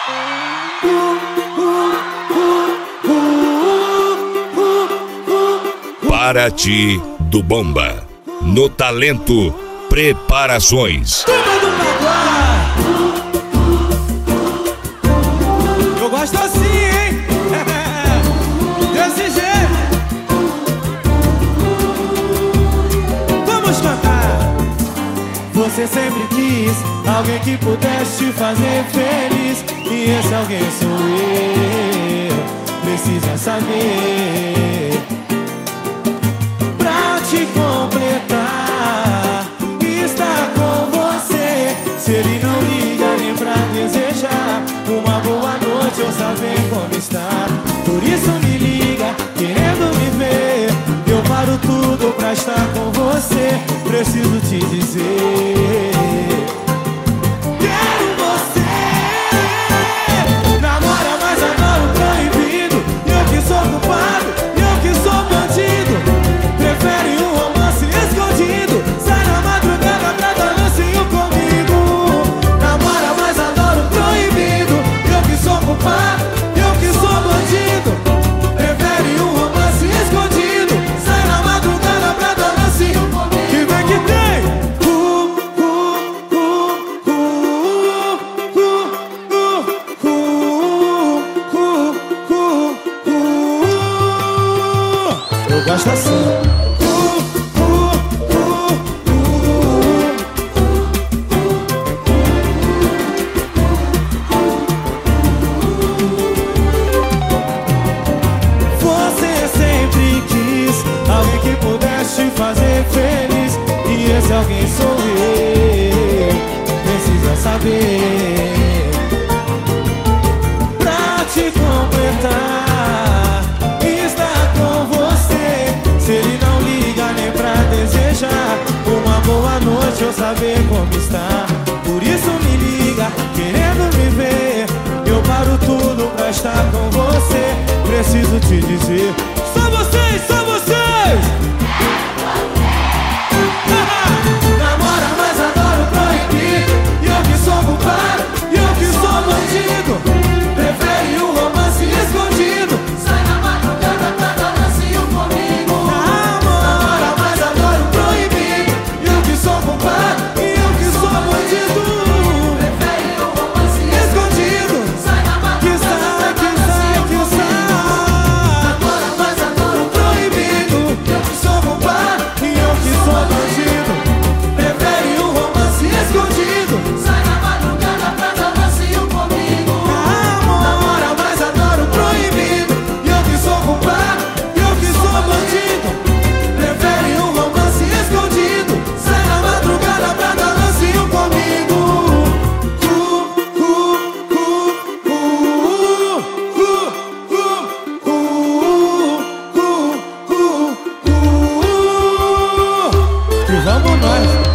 Paraty do Bomba. No talento, preparações. Eu gosto assim, hein? Desse jeito. Vamos cantar. Você sempre quis alguém que pudesse te fazer feliz, e esse alguém sou eu. Precisa saber, pra te completar, estar com você. Se ele não liga nem pra desejar uma boa noite ou saber como está, por isso me liga, querendo me ver. Eu paro tudo pra estar com você. Preciso te dizer, quero você. Namora, mas adoro proibido. Eu que sou culpado, eu que sou bandido. Prefere um romance escondido. Sai na madrugada pra dar lancinho comigo. Namora, mas adoro proibido. Eu que sou culpado, eu que sou bandido. Prefere um romance escondido. Sai na madrugada pra dar lancinho comigo. Que vem que tem. Eu gosto assim. Você sempre quis alguém que pudesse te fazer feliz, e esse alguém sou eu. Precisa saber, pra te completar, estar com você. Se ele não liga nem pra desejar uma boa noite ou saber como está, por isso me liga, querendo me ver. Eu paro tudo pra estar com você. Preciso te dizer, só vocês, só vocês. Namora, mas adoro proibido. E eu que sou culpado, e eu que sou bandido. Prefere um romance escondido. Sai na madrugada pra dar lancinho comigo. Namora, mas adoro proibido. E eu que sou culpado, e eu que sou bandido. Prefere um romance escondido. Sai na madrugada pra dar lancinho comigo. Namora, mas adoro proibido. Eu que sou culpado, e eu que sou bandido. Prefere um romance escondido. Sai na madrugada pra dar lancinho comigo. Namora, mas adoro proibido. E eu que sou culpado, e eu que sou bandido. Prefere um romance escondido. Sai na madrugada pra dar lancinho comigo. E vamos nós.